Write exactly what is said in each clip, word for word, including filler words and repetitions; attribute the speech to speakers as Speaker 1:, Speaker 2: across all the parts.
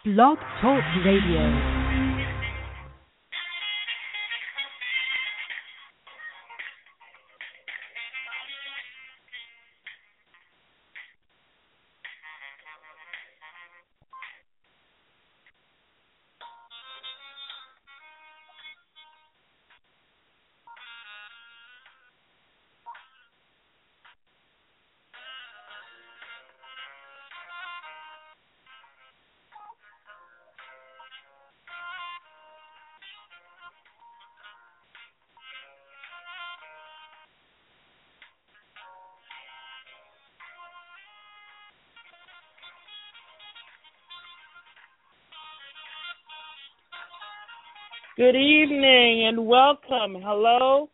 Speaker 1: Blog Talk Radio.
Speaker 2: Good evening and welcome. Hello,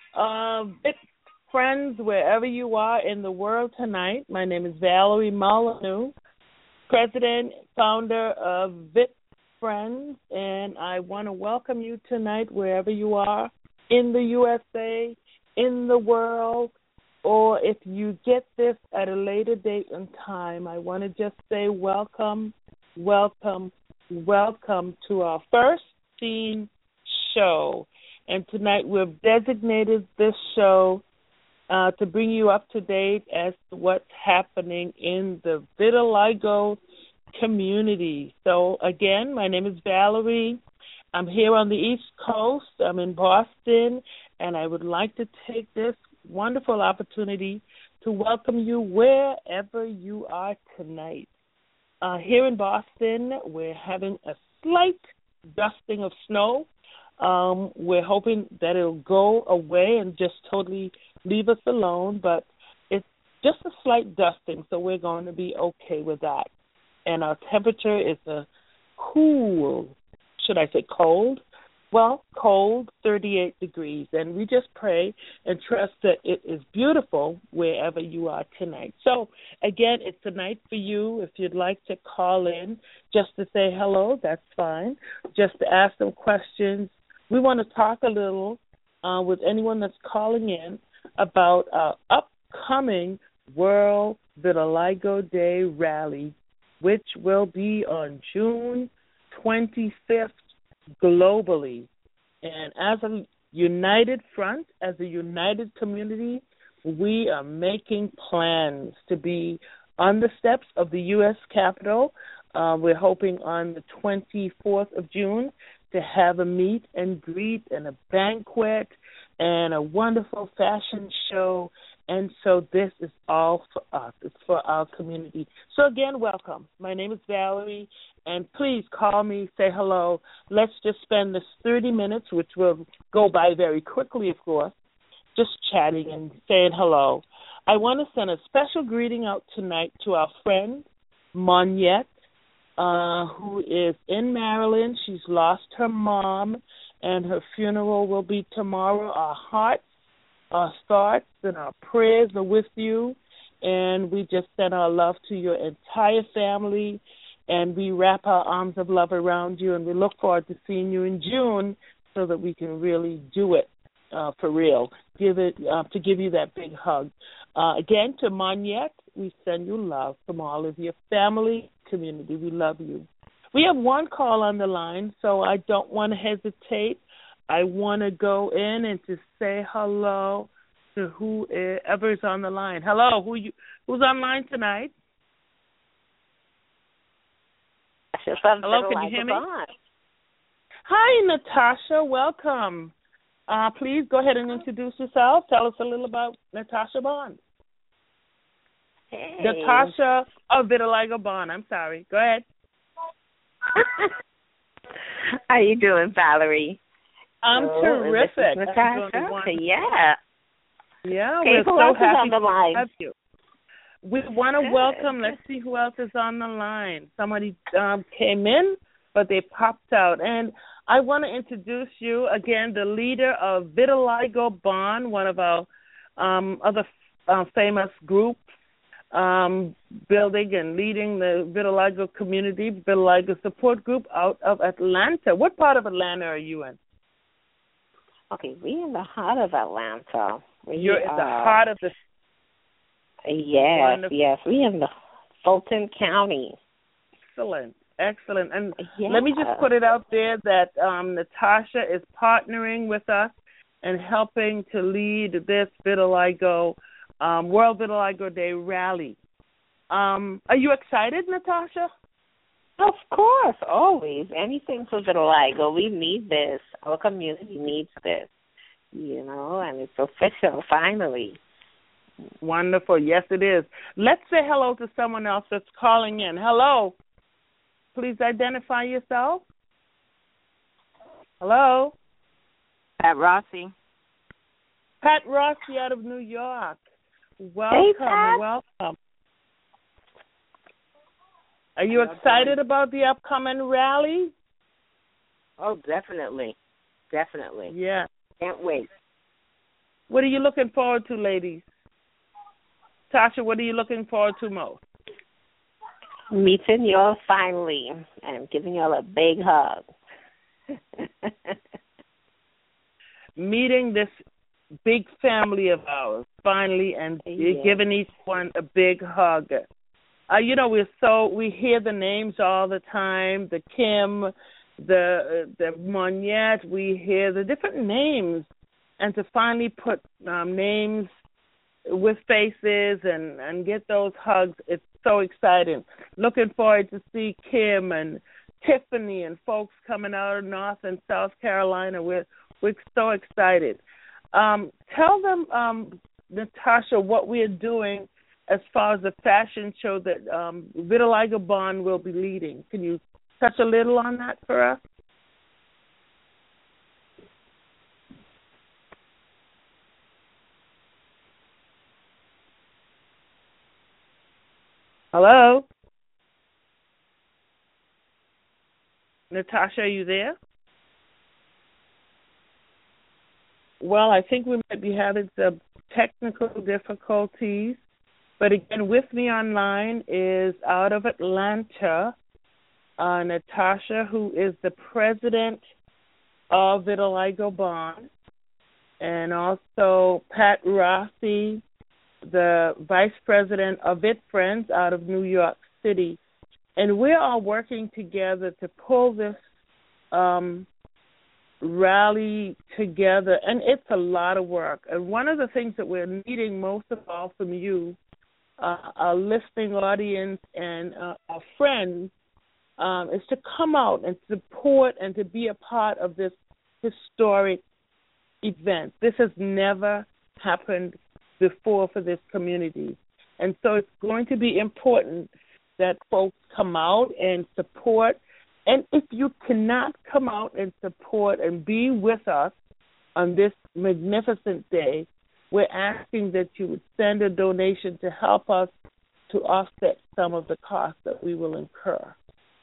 Speaker 2: uh, Vit friends, wherever you are in the world tonight. My name is Valerie Molyneux, President, founder of Vit Friends, and I want to welcome you tonight wherever you are in the U S A, in the world, or if you get this at a later date and time, I want to just say welcome, welcome, welcome to our first Teen show. And tonight we've designated this show uh, to bring you up to date as to what's happening in the vitiligo community. So again, my name is Valerie. I'm here on the East Coast. I'm in Boston, and I would like to take this wonderful opportunity to welcome you wherever you are tonight. Uh, here in Boston, we're having a slight dusting of snow. Um, we're hoping that it'll go away and just totally leave us alone, but it's just a slight dusting, so we're going to be okay with that. And our temperature is a cool, should I say cold? Well, cold, thirty-eight degrees, and we just pray and trust that it is beautiful wherever you are tonight. So, again, it's a night for you. If you'd like to call in just to say hello, that's fine. Just to ask some questions. We want to talk a little uh, with anyone that's calling in about our upcoming World Vitiligo Day rally, which will be on June twenty-fifth. Globally, and as a united front, as a united community, we are making plans to be on the steps of the U S Capitol. Uh, we're hoping on the twenty-fourth of June to have a meet and greet and a banquet and a wonderful fashion show. And so this is all for us. It's for our community. So, again, welcome. My name is Valerie, and please call me, say hello. Let's just spend this thirty minutes, which will go by very quickly, of course, just chatting and saying hello. I want to send a special greeting out tonight to our friend, Monette, uh, who is in Maryland. She's lost her mom, and her funeral will be tomorrow. Our hearts, our thoughts and our prayers are with you, and we just send our love to your entire family, and we wrap our arms of love around you, and we look forward to seeing you in June so that we can really do it uh, for real, give it uh, to give you that big hug. Uh, again, to Monette, we send you love from all of your family, community. We love you. We have one call on the line, so I don't want to hesitate. I want to go in and to say hello to whoever is on the line. Hello, who you? Who's online tonight? Hello, can you hear me? Hi, Natasha. Welcome. Uh, please go ahead and introduce yourself. Tell us a little about Natasha Bond.
Speaker 3: Hey.
Speaker 2: Natasha of Vitiligo Bond. I'm sorry. Go ahead.
Speaker 3: How you doing, Valerie?
Speaker 2: I'm
Speaker 3: oh,
Speaker 2: terrific.
Speaker 3: Natasha. Yeah.
Speaker 2: Yeah,
Speaker 3: okay,
Speaker 2: we're
Speaker 3: who
Speaker 2: so
Speaker 3: else
Speaker 2: happy
Speaker 3: is on the line?
Speaker 2: to have you. We want to
Speaker 3: Good.
Speaker 2: welcome, let's see who else is on the line. Somebody um, came in, but they popped out. And I want to introduce you, again, the leader of Vitiligo Bond, one of our um, other uh, famous groups, um, building and leading the vitiligo community, vitiligo support group out of Atlanta. What part of Atlanta are you in?
Speaker 3: Okay, we're in the heart of Atlanta. We
Speaker 2: You're at the
Speaker 3: are,
Speaker 2: heart of the...
Speaker 3: Yes,
Speaker 2: Wonderful.
Speaker 3: yes. We're in the Fulton County.
Speaker 2: excellent, excellent. And
Speaker 3: Yeah.
Speaker 2: let me just put it out there that um, Natasha is partnering with us and helping to lead this Vitiligo, um, World Vitiligo Day rally. Um, are you excited, Natasha?
Speaker 3: Of course, always. Anything for vitiligo. We need this. Our community needs this, you know, and it's official, finally.
Speaker 2: Wonderful. Yes, it is. Let's say hello to someone else that's calling in. Hello. Please identify yourself. Hello.
Speaker 4: Pat Rossi.
Speaker 2: Pat Rossi out of New York. Welcome,
Speaker 3: Hey, Pat.
Speaker 2: welcome. Are you excited about the upcoming rally?
Speaker 4: Oh, definitely. Definitely.
Speaker 2: Yeah.
Speaker 4: Can't wait.
Speaker 2: What are you looking forward to, ladies? Tasha, what are you looking forward to most?
Speaker 3: Meeting y'all finally and giving y'all a big hug.
Speaker 2: Meeting this big family of ours finally and
Speaker 3: Yeah.
Speaker 2: giving each one a big hug. Uh, you know, we're so we hear the names all the time, the Kim, the the Monette. We hear the different names, and to finally put um, names with faces and, and get those hugs, it's so exciting. Looking forward to see Kim and Tiffany and folks coming out of North and South Carolina. We're we're so excited. Um, tell them, um, Natasha, what we're doing as far as the fashion show that um, Vitiligo Bond will be leading. Can you touch a little on that for us? Hello? Natasha, are you there? Well, I think we might be having some technical difficulties. But again, with me online is out of Atlanta, uh, Natasha, who is the president of Vitiligo Bond, and also Pat Rossi, the vice president of VitFriends out of New York City. And we're all working together to pull this um, rally together, and it's a lot of work. And one of the things that we're needing most of all from you, Uh, our listening audience and uh, our friends, um, is to come out and support and to be a part of this historic event. This has never happened before for this community. And so it's going to be important that folks come out and support. And if you cannot come out and support and be with us on this magnificent day, we're asking that you would send a donation to help us to offset some of the costs that we will incur.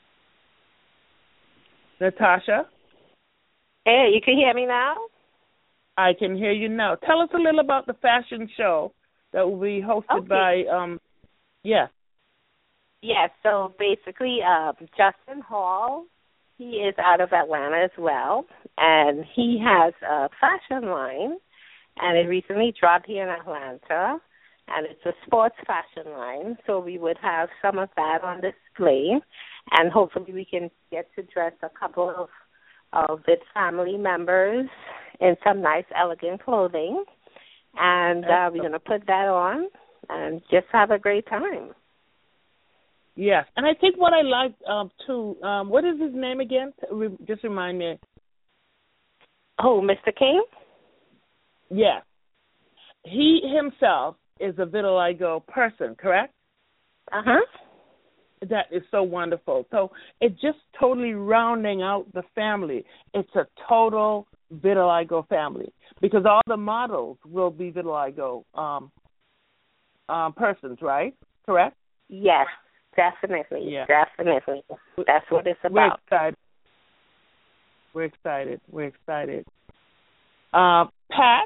Speaker 2: Natasha?
Speaker 3: Hey, you can hear me now?
Speaker 2: I can hear you now. Tell us a little about the fashion show that will be hosted
Speaker 3: Okay.
Speaker 2: by, um, yeah.
Speaker 3: Yes, so basically um, Justin Hall, he is out of Atlanta as well, and he has a fashion line, and it recently dropped here in Atlanta, and it's a sports fashion line, so we would have some of that on display, and hopefully we can get to dress a couple of of its family members in some nice, elegant clothing, and uh, we're going to put that on and just have a great time.
Speaker 2: Yes, and I think what I like um, too, um, what is his name again? Just remind me.
Speaker 3: Oh, Mister King?
Speaker 2: Yes. He himself is a vitiligo person, correct?
Speaker 3: Uh-huh.
Speaker 2: That is so wonderful. So it's just totally rounding out the family. It's a total vitiligo family because all the models will be vitiligo um, um, persons, right? Correct?
Speaker 3: Yes, definitely.
Speaker 2: Yeah.
Speaker 3: Definitely. That's what it's
Speaker 2: We're
Speaker 3: about.
Speaker 2: excited. We're excited. We're excited. Uh, Pat,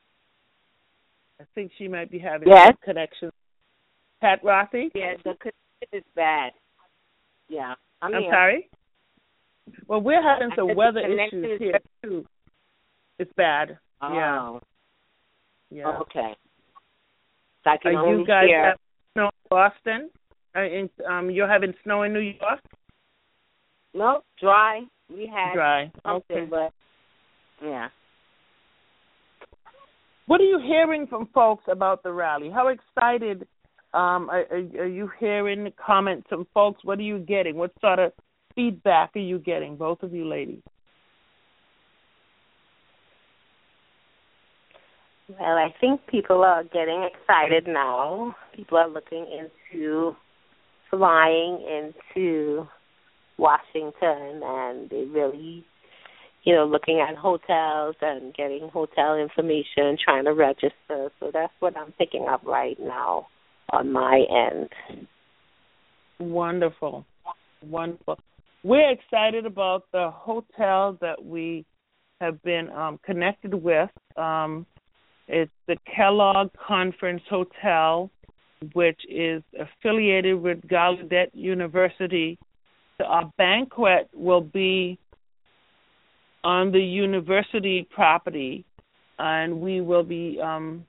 Speaker 2: I think she might be having
Speaker 3: Yes.
Speaker 2: some connection. Pat Rossi?
Speaker 4: Yeah, the connection is bad. Yeah. I'm,
Speaker 2: I'm
Speaker 4: here.
Speaker 2: sorry? Well, we're having
Speaker 4: I
Speaker 2: some
Speaker 4: said the
Speaker 2: weather
Speaker 4: connection
Speaker 2: issues
Speaker 4: is
Speaker 2: here,
Speaker 4: bad.
Speaker 2: too. It's bad.
Speaker 4: Oh.
Speaker 2: Yeah. Yeah.
Speaker 4: Okay. So I can
Speaker 2: Are
Speaker 4: only
Speaker 2: you guys
Speaker 4: hear.
Speaker 2: have snow in Boston? Uh, in, um, you're having snow in New York?
Speaker 4: No, dry. We had
Speaker 2: Dry.
Speaker 4: something,
Speaker 2: Okay.
Speaker 4: but yeah.
Speaker 2: What are you hearing from folks about the rally? How excited um, are, are you hearing comments from folks? What are you getting? What sort of feedback are you getting, both of you ladies?
Speaker 3: Well, I think people are getting excited now. People are looking into flying into Washington, and they really, you know, looking at hotels and getting hotel information, trying to register. So that's what I'm picking up right now on my end.
Speaker 2: Wonderful. Wonderful. We're excited about the hotel that we have been um, connected with. Um, it's the Kellogg Conference Hotel, which is affiliated with Gallaudet University. So our banquet will be on the university property, and we will be um,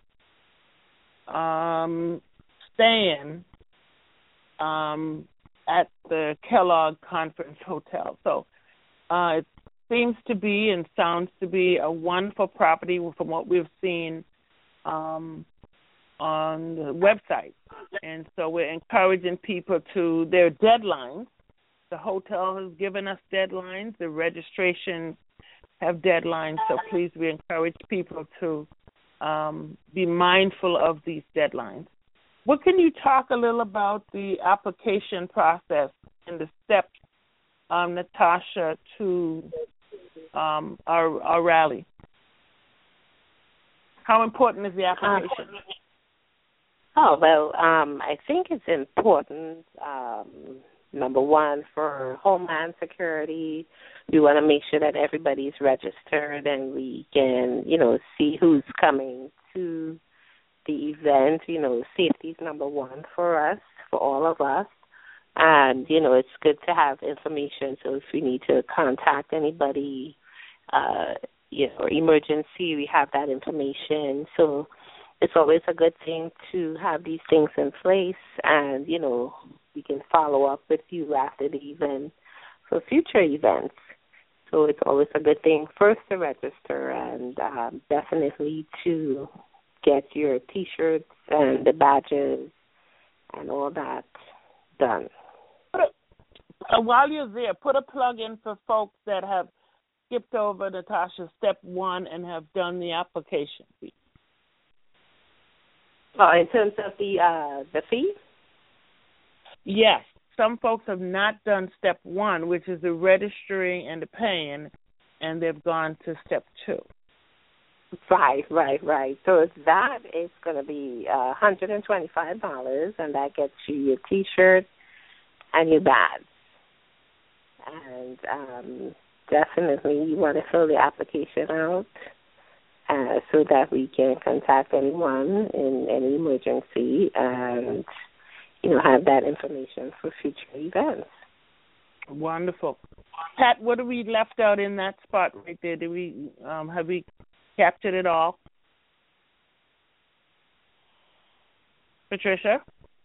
Speaker 2: um, staying um, at the Kellogg Conference Hotel. So uh, it seems to be and sounds to be a wonderful property from what we've seen um, on the website. And so we're encouraging people to, their deadlines. The hotel has given us deadlines. The registrations have deadlines. So please, we encourage people to um, be mindful of these deadlines. What can you talk a little about the application process and the steps, um, Natasha, to um, our, our rally? How important is the application?
Speaker 3: Uh, oh, well, um, I think it's important, um, number one, for Homeland Security. We want to make sure that everybody's registered and we can, you know, see who's coming to the event. You know, safety is number one for us, for all of us. And, you know, it's good to have information. So if we need to contact anybody, uh, you know, or emergency, we have that information. So it's always a good thing to have these things in place, and, you know, we can follow up with you after the event for future events. So it's always a good thing first to register, and um, definitely to get your T-shirts and the badges and all that done.
Speaker 2: Uh, while you're there, put a plug in for folks that have skipped over Natasha step one and have done the application fee.
Speaker 3: Oh, in terms of the uh, the fee?
Speaker 2: Yes. Some folks have not done step one, which is the registering and the paying, and they've gone to step two.
Speaker 3: Right, right, right. So that is going to be uh, one hundred twenty-five dollars, and that gets you your T-shirt and your badge. And um, definitely you want to fill the application out uh, so that we can contact anyone in any emergency and, you know, have that information for future events.
Speaker 2: Wonderful. Pat, what have we left out in that spot right there? Did we um, have we captured it all? Patricia?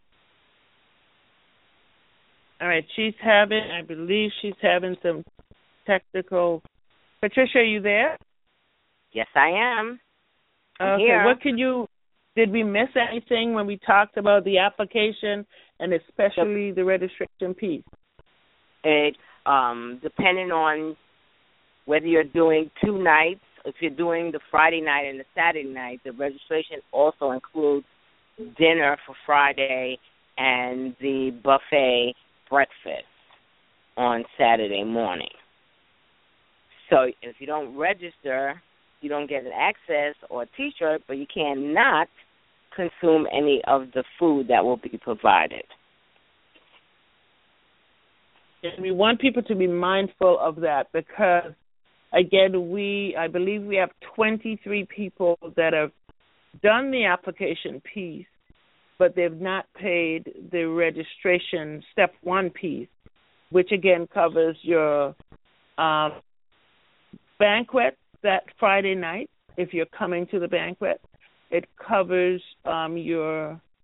Speaker 2: All right, she's having, I believe she's having some technical. Patricia, are you there?
Speaker 4: Yes, I am. I'm
Speaker 2: okay,
Speaker 4: here.
Speaker 2: What can you, did we miss anything when we talked about the application and especially the registration piece?
Speaker 4: It, um, depending on whether you're doing two nights, if you're doing the Friday night and the Saturday night, the registration also includes dinner for Friday and the buffet breakfast on Saturday morning. So if you don't register, you don't get an access or a T-shirt, but you cannot consume any of the food that will be provided.
Speaker 2: And we want people to be mindful of that because, again, we, I believe we have twenty-three people that have done the application piece, but they've not paid the registration step one piece, which, again, covers your um, banquet that Friday night, if you're coming to the banquet. It covers um, your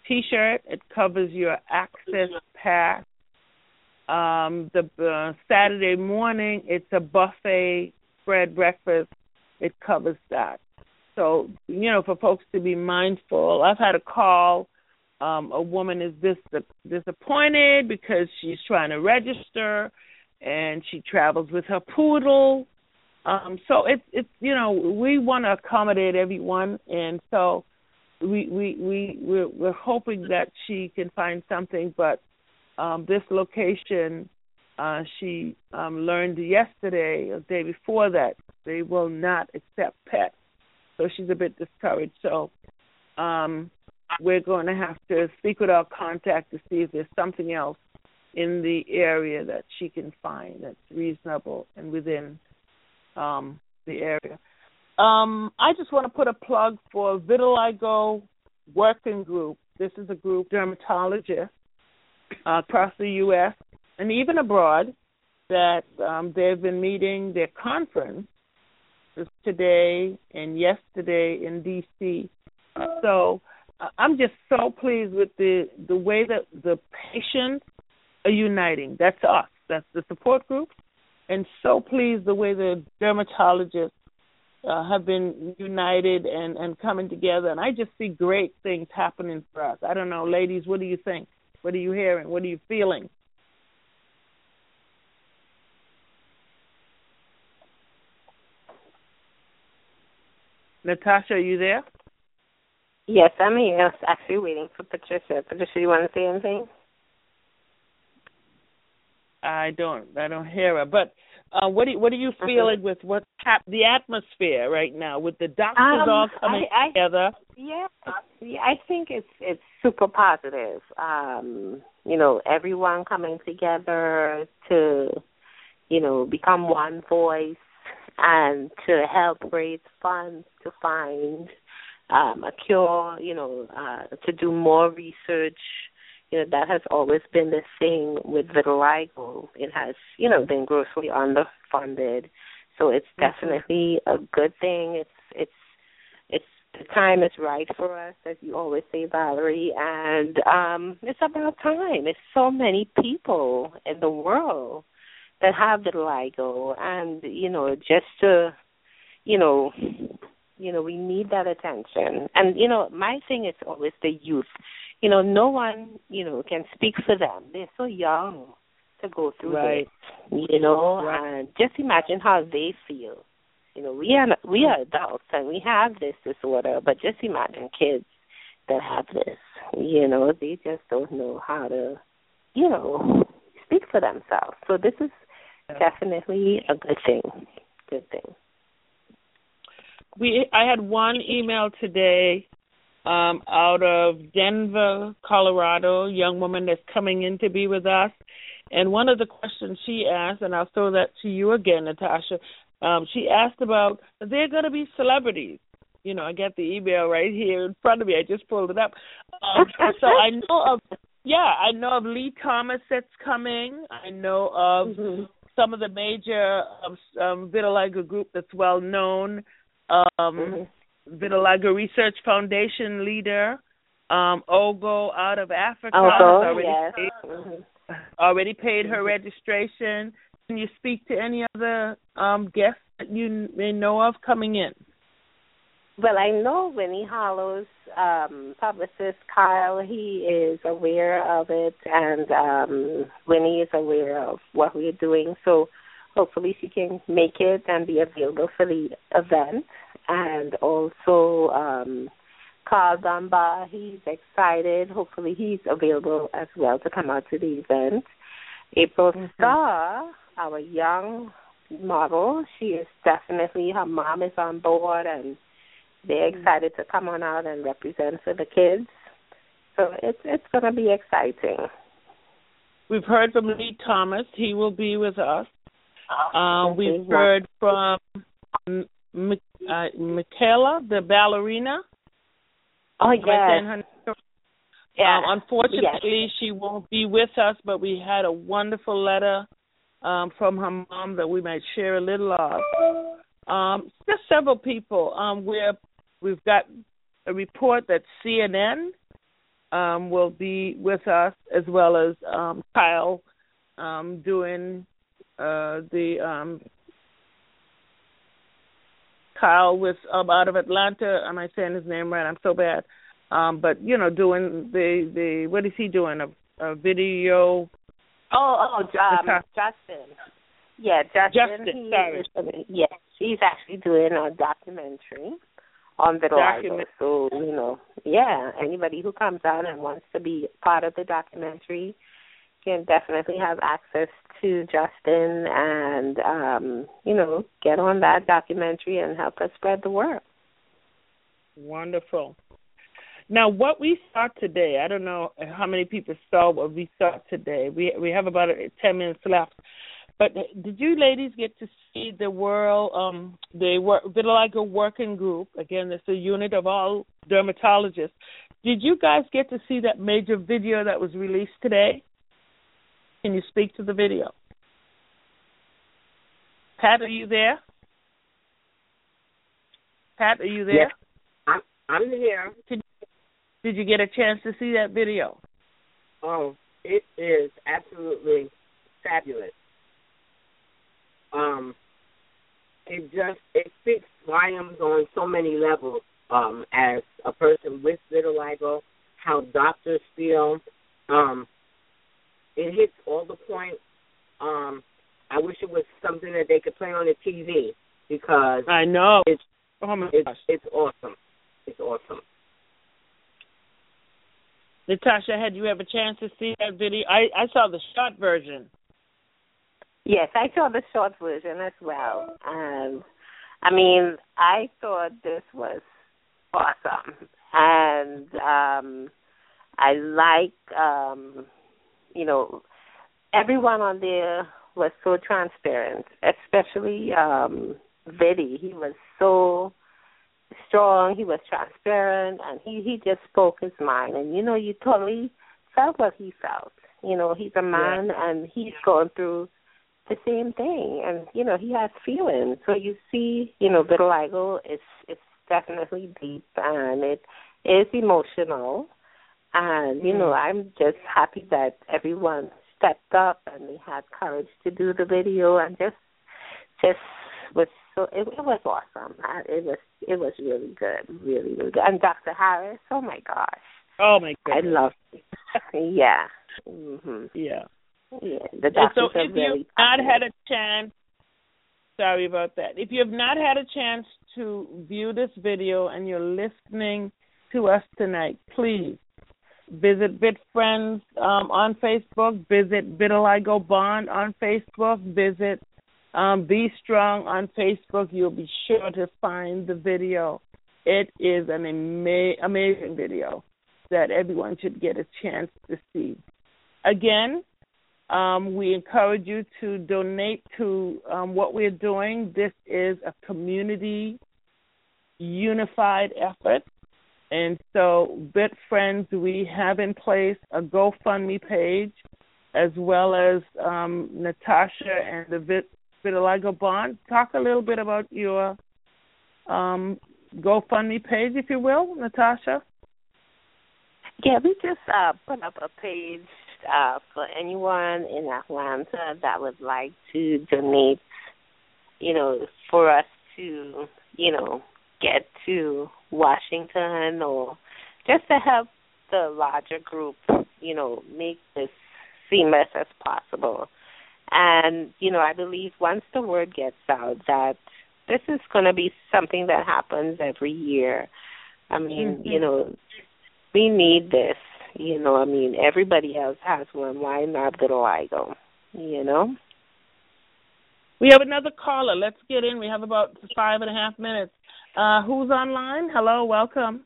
Speaker 2: T-shirt. It covers your access pass. Um, the uh, Saturday morning, it's a buffet spread breakfast. It covers that. So, you know, for folks to be mindful. I've had a call. Um, a woman is dis- disappointed because she's trying to register, and she travels with her poodle. Um, so it's it's you know, we want to accommodate everyone, and so we we we we're, we're hoping that she can find something. But um, this location, uh, she um, learned yesterday or the day before that they will not accept pets. So she's a bit discouraged. So um, we're going to have to speak with our contact to see if there's something else in the area that she can find that's reasonable and within um, the area. Um, I just want to put a plug for Vitiligo Working Group. This is a group, dermatologists uh, across the U S and even abroad, that um, they've been meeting. Their conference is today and yesterday in D C So uh, I'm just so pleased with the, the way that the patients are uniting. That's us. That's the support group. And so pleased the way the dermatologists uh, have been united and, and coming together. And I just see great things happening for us. I don't know, ladies, what do you think? What are you hearing? What are you feeling? Natasha, are you there?
Speaker 3: Yes, I'm here. I was actually waiting for Patricia. Patricia, you want to say anything?
Speaker 2: I don't. I don't hear her. But uh, what do you, what are you feeling with what's hap- the atmosphere right now with the doctors
Speaker 3: um,
Speaker 2: all coming
Speaker 3: I, I,
Speaker 2: together?
Speaker 3: Yeah, yeah, I think it's it's super positive. Um, you know, everyone coming together to, you know, become one voice and to help raise funds to find um, a cure. You know, uh, to do more research. You know, that has always been the thing with vitiligo. It has, you know, been grossly underfunded. So it's definitely a good thing. It's it's it's the time is right for us, as you always say, Valerie, and um, it's about time. It's so many people in the world that have vitiligo, and you know, just to, you know, you know, we need that attention. And you know, my thing is always the youth. You know, no one, you know, can speak for them. They're so young to go through
Speaker 2: right.
Speaker 3: this, you know,
Speaker 2: right.
Speaker 3: and just imagine how they feel. You know, we are we are adults and we have this disorder, but just imagine kids that have this. You know, they just don't know how to, you know, speak for themselves. So this is definitely a good thing. Good thing.
Speaker 2: We I had one email today um, out of Denver, Colorado, a young woman that's coming in to be with us. And one of the questions she asked, and I'll throw that to you again, Natasha, um, she asked about, are there going to be celebrities? You know, I got the email right here in front of me. I just pulled it up. Um, so I know of, yeah, I know of Lee Thomas that's coming. I know of mm-hmm. some of the major um, um, vitiligo group that's well known. Um, mm-hmm. Vitiligo Research Foundation leader, um, Ogo out of Africa.
Speaker 3: Ogo,
Speaker 2: already
Speaker 3: yes.
Speaker 2: Paid,
Speaker 3: mm-hmm.
Speaker 2: already paid her registration. Can you speak to any other um, guests that you may know of coming in?
Speaker 3: Well, I know Winnie Hollow's um, publicist, Kyle. He is aware of it, and um, Winnie is aware of what we're doing. So hopefully she can make it and be available for the event. And also um, Carl Dunbar, he's excited. Hopefully he's available as well to come out to the event. April mm-hmm. Starr, our young model, she is definitely, her mom is on board, and they're excited to come on out and represent for the kids. So it's it's going to be exciting.
Speaker 2: We've heard from Lee Thomas. He will be with us.
Speaker 3: Oh,
Speaker 2: um, we've heard from M- uh, Michaela, the ballerina.
Speaker 3: Oh, yes.
Speaker 2: Yeah. Um, unfortunately, yes. she won't be with us, but we had a wonderful letter um, from her mom that we might share a little of. Um, just several people. Um, we're, we've got a report that C N N um, will be with us, as well as um, Kyle um, doing uh, the um, Kyle with um, out of Atlanta. Am I saying his name right? I'm so bad. Um, but you know, doing the the what is he doing? A, a video.
Speaker 3: Oh, oh, um, Justin. Yeah, Justin.
Speaker 2: Justin.
Speaker 3: He
Speaker 2: Sorry.
Speaker 3: Is, yes, he's actually doing a documentary on vitiligo. So, you know, yeah, anybody who comes out and wants to be part of the documentary can definitely have access to Justin and, um, you know, get on that documentary and help us spread the word.
Speaker 2: Wonderful. Now, what we saw today, I don't know how many people saw what we saw today. We we have about ten minutes left. But did you ladies get to see the world, um, the Vitiligo Working Group? Again, it's a unit of all dermatologists. Did you guys get to see that major video that was released today? Can you speak to the video? Pat, are you there? Pat, are you there?
Speaker 4: Yes, I'm, I'm here.
Speaker 2: Did, did you get a chance to see that video?
Speaker 4: Oh, it is absolutely fabulous. Um, it just, it speaks volumes on so many levels, um, as a person with vitiligo, how doctors feel. Um, it hits all the points. Um, I wish it was something that they could play on the T V, because
Speaker 2: I know.
Speaker 4: It's,
Speaker 2: oh my
Speaker 4: it's,
Speaker 2: gosh.
Speaker 4: it's awesome. It's awesome.
Speaker 2: Natasha, had you have a chance to see that video? I, I saw the short version.
Speaker 3: Yes, I saw the short version as well. Um, I mean, I thought this was awesome. And um, I like, um, you know, everyone on there was so transparent, especially um, Vidi. He was so strong, he was transparent, and he, he just spoke his mind. And, you know, you totally felt what he felt. You know, he's a man, yeah. and he's going through the same thing, and you know he has feelings. So you see, you know, vitiligo is it's definitely deep and it is emotional. And you know, I'm just happy that everyone stepped up and they had courage to do the video, and just just was so it, it was awesome. It was it was really good, really really good. And Doctor Harris, oh my gosh,
Speaker 2: oh my goodness,
Speaker 3: I loved it. yeah, mm-hmm.
Speaker 2: yeah.
Speaker 3: Yeah, the doctors
Speaker 2: so if
Speaker 3: really
Speaker 2: you've not had a chance, sorry about that. If you have not had a chance to view this video and you're listening to us tonight, please visit Vit Friends um, on Facebook, visit Vitiligo Bond on Facebook, visit um, Be Strong on Facebook. You'll be sure to find the video. It is an ama- amazing video that everyone should get a chance to see. Again, Um, we encourage you to donate to um, what we're doing. This is a community unified effort. And so, Vit Friends, we have in place a GoFundMe page, as well as um, Natasha and the Vit, Vitiligo Bond. Talk a little bit about your um, GoFundMe page, if you will, Natasha.
Speaker 3: Yeah, we just uh, put up a page Uh, for anyone in Atlanta that would like to donate, you know, for us to, you know, get to Washington, or just to help the larger group, you know, make this seamless as possible. And, you know, I believe once the word gets out that this is going to be something that happens every year, I mean, mm-hmm. you know, we need this. You know, I mean, everybody else has one. Why not vitiligo? You know?
Speaker 2: We have another caller. Let's get in. We have about five and a half minutes. Uh, who's online? Hello, welcome.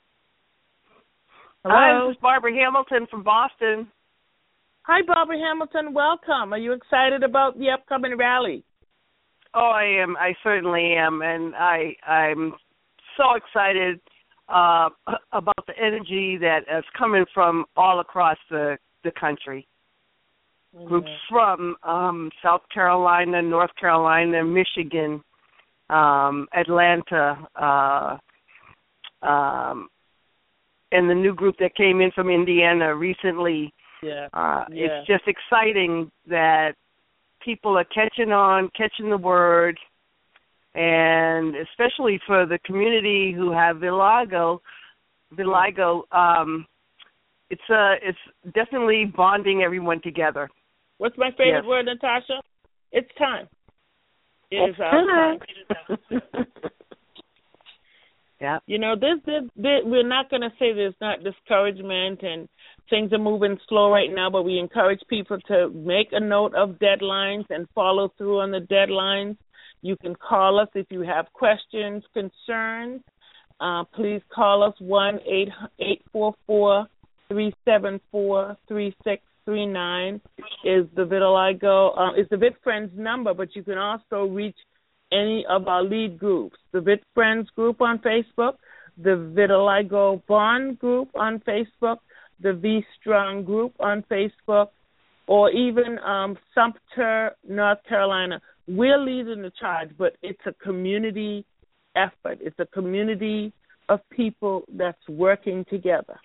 Speaker 2: Hello.
Speaker 5: Hi, this is Barbara Hamilton from Boston.
Speaker 2: Hi, Barbara Hamilton. Welcome. Are you excited about the upcoming rally?
Speaker 5: Oh, I am. I certainly am. And I, I'm so excited Uh, about the energy that is coming from all across the, the country. Mm-hmm. Groups from um, South Carolina, North Carolina, Michigan, um, Atlanta, uh, um, and the new group that came in from Indiana recently.
Speaker 2: Yeah.
Speaker 5: Uh,
Speaker 2: yeah.
Speaker 5: It's just exciting that people are catching on, catching the word, and especially for the community who have vitiligo, vitiligo, um, it's uh, it's definitely bonding everyone together.
Speaker 2: What's my favorite
Speaker 5: Yes.
Speaker 2: word, Natasha? It's time. It
Speaker 3: It's
Speaker 2: is our
Speaker 3: time.
Speaker 2: time.
Speaker 5: Yeah.
Speaker 2: You know, this, this, this we're not going to say there's not discouragement and things are moving slow right now, but we encourage people to make a note of deadlines and follow through on the deadlines. You can call us if you have questions, concerns. Uh, please call us one eight four four, three seven four, three six three nine is the vitiligo, uh, is the Vit Friends number, but you can also reach any of our lead groups, the Vit Friends group on Facebook, the Vitiligo Bond group on Facebook, the V Strong group on Facebook, or even um, Sumter, North Carolina. We're leading the charge, but it's a community effort. It's a community of people that's working together.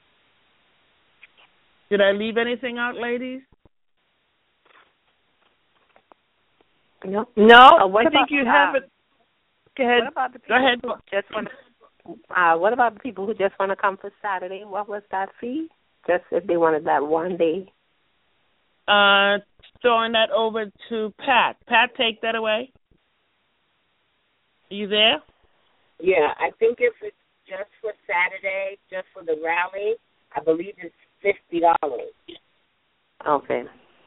Speaker 2: Did I leave anything out, ladies?
Speaker 3: No.
Speaker 5: No,
Speaker 3: Uh, what
Speaker 5: I think
Speaker 3: about,
Speaker 5: you have
Speaker 3: uh,
Speaker 5: it. Go ahead.
Speaker 3: What about the
Speaker 2: Go
Speaker 3: people
Speaker 2: ahead.
Speaker 3: who just want to, uh, what about the people who just want to come for Saturday? What was that fee? Just if they wanted that one day.
Speaker 2: Uh, throwing that over to Pat. Pat, take that away. Are you there?
Speaker 4: Yeah, I think if it's just for Saturday, just for the rally, I believe it's fifty dollars.
Speaker 3: Okay.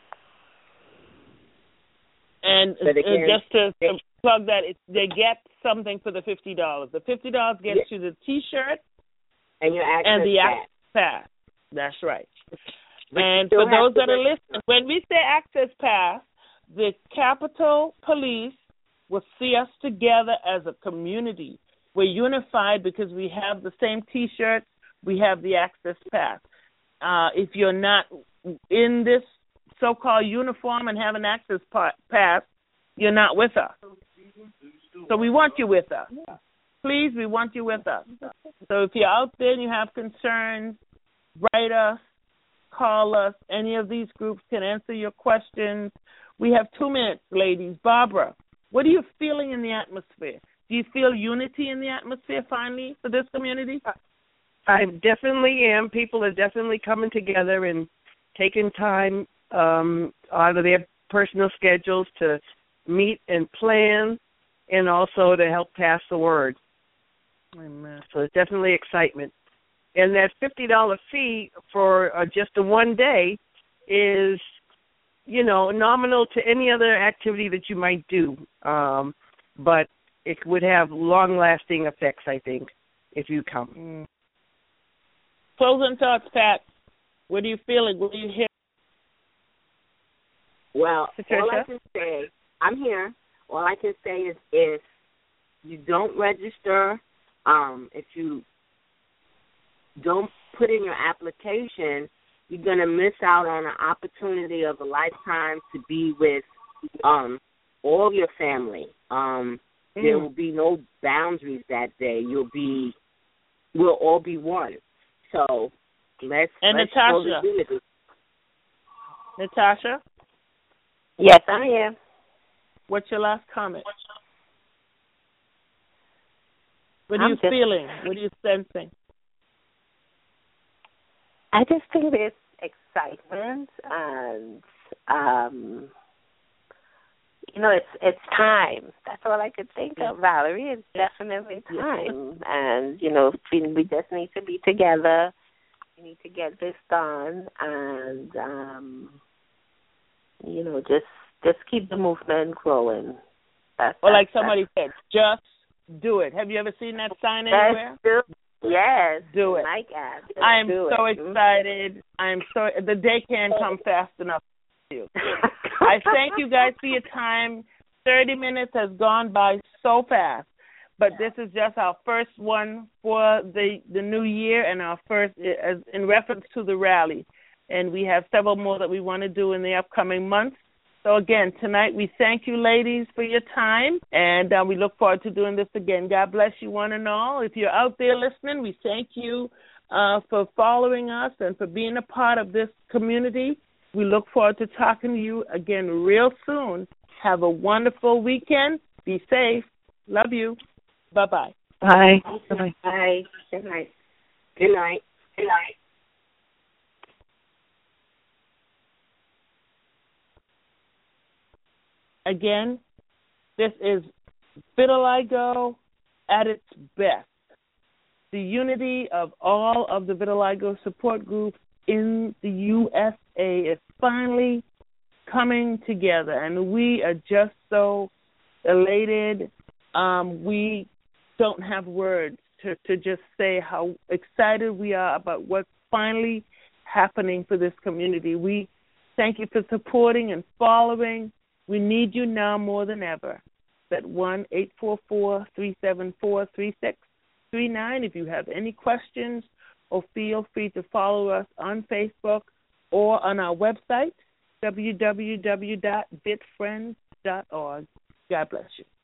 Speaker 2: And
Speaker 4: But again,
Speaker 2: uh, just to, to plug that, it, they get something for the fifty dollars. The fifty dollars gets
Speaker 4: Yeah.
Speaker 2: you the T-shirt
Speaker 4: And your access
Speaker 2: and the
Speaker 4: pass.
Speaker 2: access pass. That's right.
Speaker 4: But
Speaker 2: And
Speaker 4: you still
Speaker 2: for those
Speaker 4: have to
Speaker 2: that are
Speaker 4: register.
Speaker 2: listening, when we say access pass, the Capitol Police will see us together as a community. We're unified because we have the same T-shirts, we have the access pass. Uh, if you're not in this so-called uniform and have an access pa- pass, you're not with us. So we want you with us. Please, we want you with us. So if you're out there and you have concerns, write us, call us. Any of these groups can answer your questions. We have two minutes, ladies. Barbara, what are you feeling in the atmosphere? Do you feel unity in the atmosphere finally for this community?
Speaker 5: I definitely am. People are definitely coming together and taking time um, out of their personal schedules to meet and plan, and also to help pass the word.
Speaker 2: Amen.
Speaker 5: So there's definitely excitement. And that fifty dollars fee for uh, just a one day is, you know, nominal to any other activity that you might do. Um, but it would have long-lasting effects, I think, if you come.
Speaker 2: Mm. Closing thoughts, Pat. What are you feeling? What do you hear?
Speaker 4: Well,
Speaker 2: Patricia?
Speaker 4: all I can say, I'm here. All I can say is if you don't register, um, if you don't put in your application, you're going to miss out on an opportunity of a lifetime to be with um, all your family. Um, mm. There will be no boundaries that day. You'll be, we'll all be one. So let's,
Speaker 2: and
Speaker 4: let's
Speaker 2: Natasha.
Speaker 4: show the unity.
Speaker 2: Natasha?
Speaker 3: Yes, I'm here.
Speaker 2: What's your last comment? What are
Speaker 3: I'm
Speaker 2: you
Speaker 3: just,
Speaker 2: feeling? What are you sensing?
Speaker 3: I just think there's excitement and, um, you know, it's it's time. That's all I could think of, Valerie. It's definitely time. And, you know, we, we just need to be together. We need to get this done. And, um, you know, just just keep the movement growing. That's,
Speaker 2: or like
Speaker 3: that's,
Speaker 2: somebody said, just do it. Have you ever seen that sign
Speaker 3: that's,
Speaker 2: anywhere?
Speaker 3: do, yes.
Speaker 2: Do it.
Speaker 3: My God. Just
Speaker 2: I'm
Speaker 3: do
Speaker 2: so
Speaker 3: it.
Speaker 2: excited. I'm so the day can't come fast enough for you. I thank you guys for your time. Thirty minutes has gone by so fast, but this is just our first one for the the new year and our first as in reference to the rally, and we have several more that we want to do in the upcoming months. So again, tonight we thank you, ladies, for your time, and uh, we look forward to doing this again. God bless you one and all. If you're out there listening, we thank you uh, for following us and for being a part of this community. We look forward to talking to you again real soon. Have a wonderful weekend. Be safe. Love you. Bye-bye.
Speaker 5: Bye.
Speaker 3: Bye. Bye. Good night.
Speaker 4: Good night. Good night.
Speaker 2: Again, this is vitiligo at its best. The unity of all of the vitiligo support groups in the U S A is finally coming together, and we are just so elated. Um, we don't have words to, to just say how excited we are about what's finally happening for this community. We thank you for supporting and following. We need you now more than ever. At one eight four four, three seven four, three six three nine. If you have any questions, or feel free to follow us on Facebook or on our website, w w w dot bit friends dot org. God bless you.